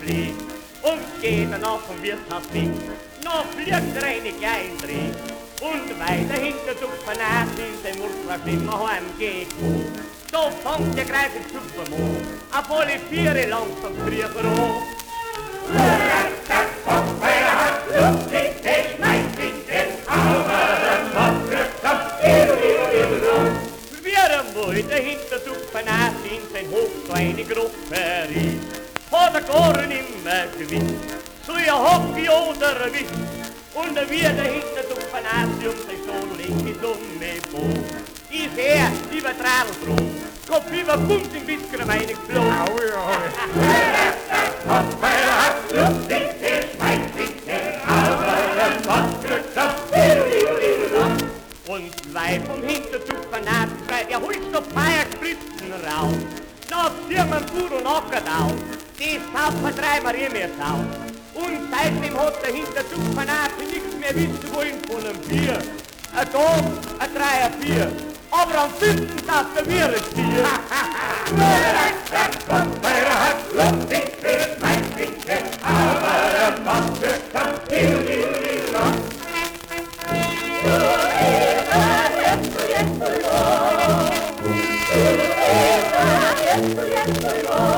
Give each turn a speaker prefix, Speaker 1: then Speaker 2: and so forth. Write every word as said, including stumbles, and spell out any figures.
Speaker 1: Dreh. Und geht er nach dem Wirtshaus weg, noch fliegt er eine kleine Dreh. Und weiter hinter durch Fanat in sein Murkler immer heimgeht. Da fängt der Greif in Supermo, auf alle Viere langsam früher an. Lustig, der schmeißt in den Augen, was kriegt das? Wie er mal dahinter durch Fanat in sein Hof so eine Grupperie. Hat er gar nimmer gewinnt, so ihr Hockey oder ein Wind. Und wie er dahinter durch Fanat um sein Stolz in die Sonne boh. Ist er, lieber Tradelbrot, Kopf über Bums im Bisker meine geflogen.
Speaker 2: Aui, aui.
Speaker 1: Lustig, der schmeißt in den Augen, was kriegt das? Und zwei vom Hinterzug Fanaten schreit, er holt noch Feierspritzen raus. Nach Firmen Bur und Ackerdau, die saufen dreimal immer Sau. Und seitdem hat der Hinterzug Fanaten nichts mehr wissen wollen von einem Bier. Ein Dom, ein Drei, ein Vier, aber am fünften Tag der Bier ist Bier. Lustig, der schmeißt in den Augen, was kriegt das? Yes,